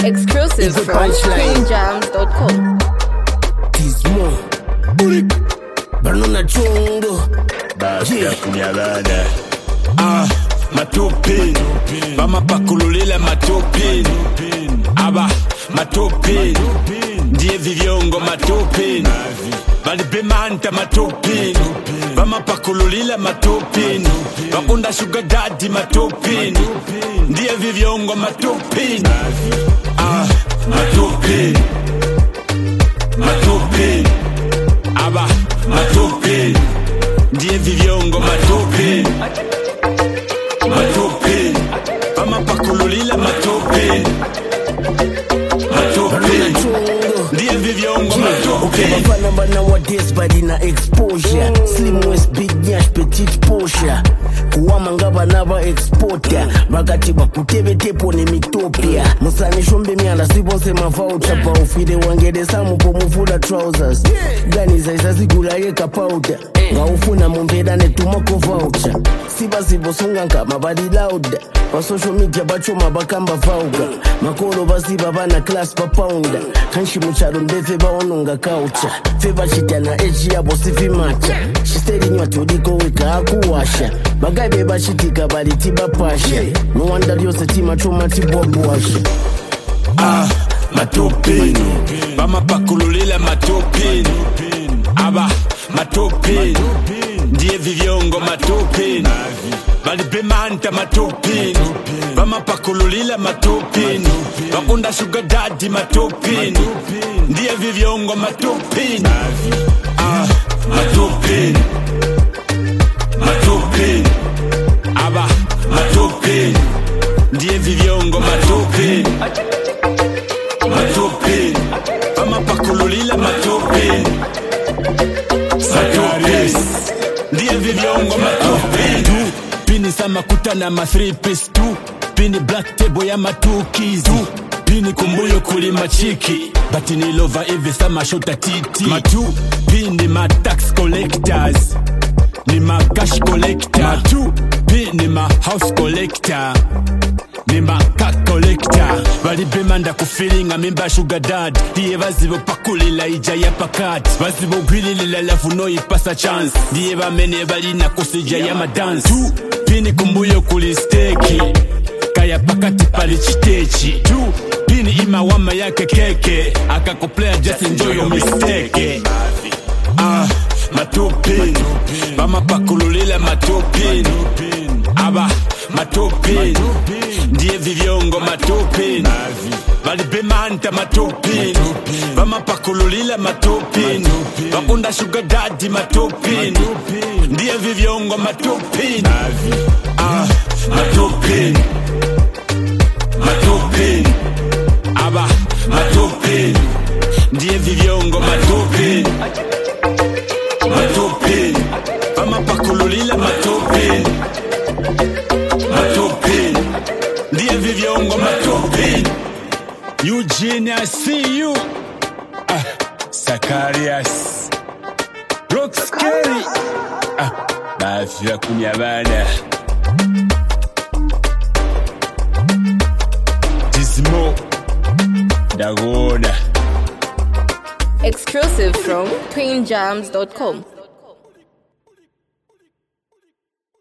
Exclusive from queenjams.com. Tismo Banana chungo Basta kunyabana matopini Bama pakululila matopini Aba matopini Ndiye vivyongo matopini Bali bemanta matopini Bama pakululila matopini Bakunda sugar daddy matopini Ndiye vivyongo matopini matopini Matopini Aba matopini Ndiye vivyongo matopini Matopini Bama pakululila matopini Matopini Ndiye vivyongo matopini Mafana bana wa this body na exposure Slim waist big nyash petite posture Kuwama ngaba naba exporter Makati bakutebe tepo ni mitopia Musani shombe miala sibonse mavoucher Pa ufide wangede samu po mufula trousers Gani za isazi gula yeka powder Nga ufuna mumbeda netumako voucher Siba sibo sunga nka mabadi louder Pa social media bacho mabakamba vauga Makolo basiba bana class pa pounder Kanshi mucharo mbefe baonunga kaucha Feba chita na eji yabo sifi macha Shisteri nywa tuliko weka hakuwasha Bagai beba chitika bali tiba pasha No wonder yose tima choma tibobuasha matopini Bama pakululila matopini Aba matopini Ndiye vivyongo matopini Bali bemanta matopini Bama pakululila matopini Bakunda sugar daddy matopini Ndiye vivyongo matopini Matopini Matopini Aba matopini Ndiye vivyongo matopini Matopini Bama pakululila matopini Matopini Ndiye vivyongo matopini Pini sama kutana ma 3 piece tu Pini black table ya ma 2 keys Pini kumbuyo kulima chiki Batini lova hivi sama shota titi Matu Pini ma tax collectors Ni ma cash collector Matu Pini ma house collector Ni ma cat collector Bali bemanda kufilinga mimba sugar dad Diye bazibo pakulila ija ya pakat Bazibo gwililila lafu no ipasa chance Diye bamene bali na kusija ya madance Tu Pini kumbuyo kulisteki Kaya pakati pali chitechi Tu Pini ima wama yake keke Akakoplea just enjoy your mistake Matopini Bama pakululila matopini Aba matopini Ndiye vivyongo matopini Bali bemanta matopini Bama pakululila matopini Bakunda sugar daddy matopini Ndiye vivyongo matopini Matopini Matopini Aba matopini Ndiye vivyongo matopini Matopini Bama pakululila matopini Matopini Ndiye vivyongo matopini Eugene, I see you Sakarias Rock Scary Bafya kunyabana Tismo Dagona Exclusive from queenjams.com.